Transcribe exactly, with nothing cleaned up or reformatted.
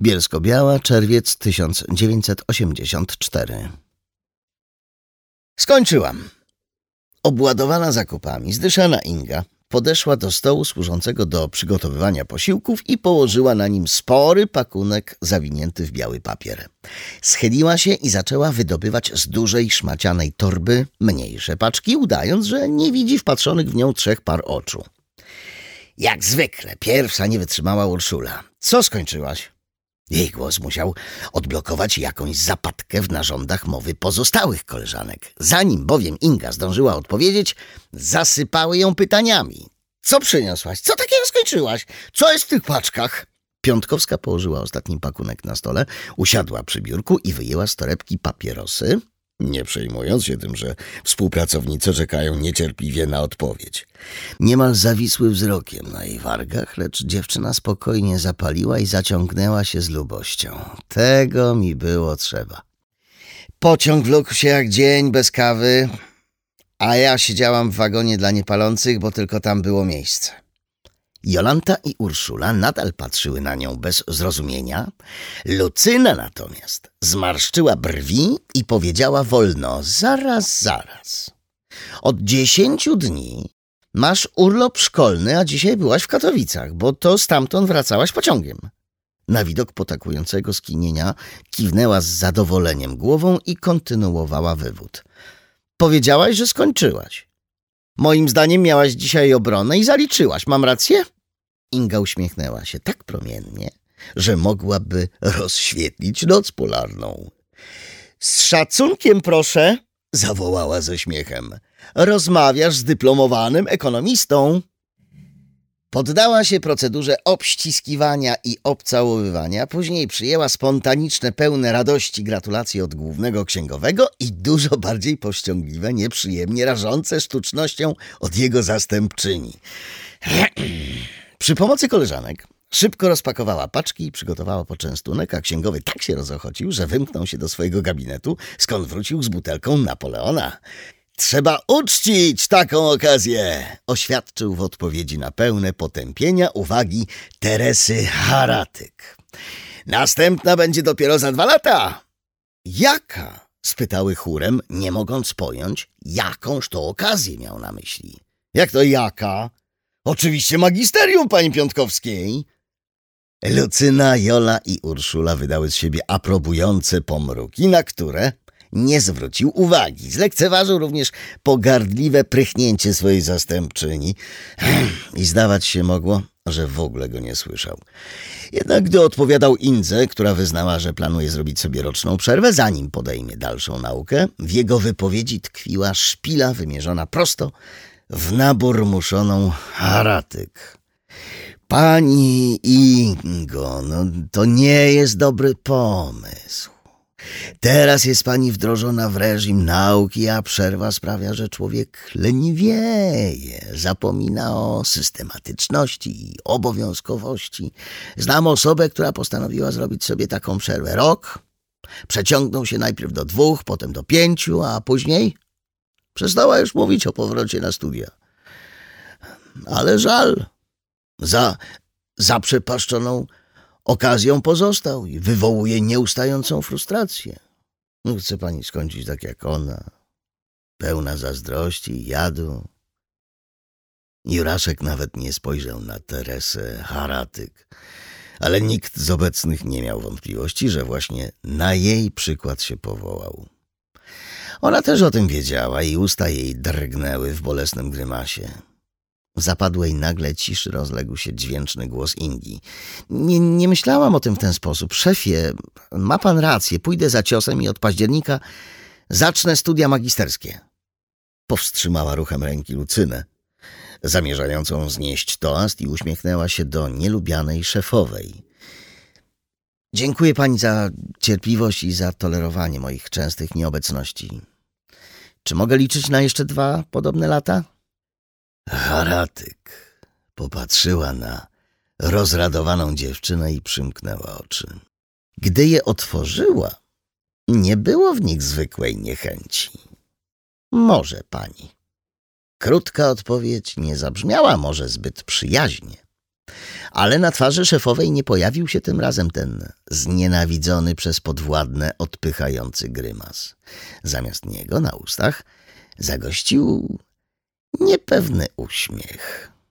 Bielsko-Biała, czerwiec tysiąc dziewięćset osiemdziesiąt cztery. Skończyłam. Obładowana zakupami, zdyszana Inga podeszła do stołu służącego do przygotowywania posiłków i położyła na nim spory pakunek zawinięty w biały papier. Schyliła się i zaczęła wydobywać z dużej szmacianej torby mniejsze paczki, udając, że nie widzi wpatrzonych w nią trzech par oczu. Jak zwykle pierwsza nie wytrzymała Urszula. Co skończyłaś? Jej głos musiał odblokować jakąś zapadkę w narządach mowy pozostałych koleżanek. Zanim bowiem Inga zdążyła odpowiedzieć, zasypały ją pytaniami. Co przyniosłaś? Co takiego skończyłaś? Co jest w tych paczkach? Piątkowska położyła ostatni pakunek na stole, usiadła przy biurku i wyjęła z torebki papierosy, nie przejmując się tym, że współpracownice czekają niecierpliwie na odpowiedź. Niemal zawisły wzrokiem na jej wargach, lecz dziewczyna spokojnie zapaliła i zaciągnęła się z lubością. Tego mi było trzeba. Pociąg wlókł się jak dzień bez kawy, a ja siedziałam w wagonie dla niepalących, bo tylko tam było miejsce. Jolanta i Urszula nadal patrzyły na nią bez zrozumienia. Lucyna natomiast zmarszczyła brwi i powiedziała wolno: zaraz, zaraz. Od dziesięciu dni masz urlop szkolny, a dzisiaj byłaś w Katowicach, bo to stamtąd wracałaś pociągiem. Na widok potakującego skinienia kiwnęła z zadowoleniem głową i kontynuowała wywód. Powiedziałaś, że skończyłaś. Moim zdaniem miałaś dzisiaj obronę i zaliczyłaś. Mam rację? Inga uśmiechnęła się tak promiennie, że mogłaby rozświetlić noc polarną. Z szacunkiem proszę, zawołała ze śmiechem. Rozmawiasz z dyplomowanym ekonomistą. Poddała się procedurze obściskiwania i obcałowywania, później przyjęła spontaniczne, pełne radości gratulacje od głównego księgowego i dużo bardziej powściągliwe, nieprzyjemnie rażące sztucznością od jego zastępczyni. Przy pomocy koleżanek szybko rozpakowała paczki i przygotowała poczęstunek, a księgowy tak się rozochocił, że wymknął się do swojego gabinetu, skąd wrócił z butelką Napoleona. Trzeba uczcić taką okazję, oświadczył w odpowiedzi na pełne potępienia uwagi Teresy Haratyk. Następna będzie dopiero za dwa lata. Jaka? Spytały chórem, nie mogąc pojąć, jakąż to okazję miał na myśli. Jak to jaka? Oczywiście magisterium pani Piątkowskiej. Lucyna, Jola i Urszula wydały z siebie aprobujące pomruki, na które nie zwrócił uwagi. Zlekceważył również pogardliwe prychnięcie swojej zastępczyni i zdawać się mogło, że w ogóle go nie słyszał. Jednak gdy odpowiadał Indze, która wyznała, że planuje zrobić sobie roczną przerwę, zanim podejmie dalszą naukę, w jego wypowiedzi tkwiła szpila wymierzona prosto w naburmuszoną Haratyk. Pani Ingo, no to nie jest dobry pomysł. Teraz jest pani wdrożona w reżim nauki, a przerwa sprawia, że człowiek leniwieje, zapomina o systematyczności i obowiązkowości. Znam osobę, która postanowiła zrobić sobie taką przerwę. Rok, przeciągnął się najpierw do dwóch, potem do pięciu, a później przestała już mówić o powrocie na studia. Ale żal, za zaprzepaszczoną okazją pozostał i wywołuje nieustającą frustrację. No, chce pani skończyć tak jak ona, pełna zazdrości i jadu. Juraszek nawet nie spojrzał na Teresę Haratyk, ale nikt z obecnych nie miał wątpliwości, że właśnie na jej przykład się powołał. Ona też o tym wiedziała i usta jej drgnęły w bolesnym grymasie. W zapadłej nagle ciszy rozległ się dźwięczny głos Ingi. Nie, nie myślałam o tym w ten sposób. Szefie, ma pan rację, pójdę za ciosem i od października zacznę studia magisterskie. Powstrzymała ruchem ręki Lucynę, zamierzającą znieść toast, i uśmiechnęła się do nielubianej szefowej. Dziękuję pani za cierpliwość i za tolerowanie moich częstych nieobecności. Czy mogę liczyć na jeszcze dwa podobne lata? Haratyk popatrzyła na rozradowaną dziewczynę i przymknęła oczy. Gdy je otworzyła, nie było w nich zwykłej niechęci. Może pani. Krótka odpowiedź nie zabrzmiała może zbyt przyjaźnie. Ale na twarzy szefowej nie pojawił się tym razem ten znienawidzony przez podwładne odpychający grymas. Zamiast niego na ustach zagościł niepewny uśmiech.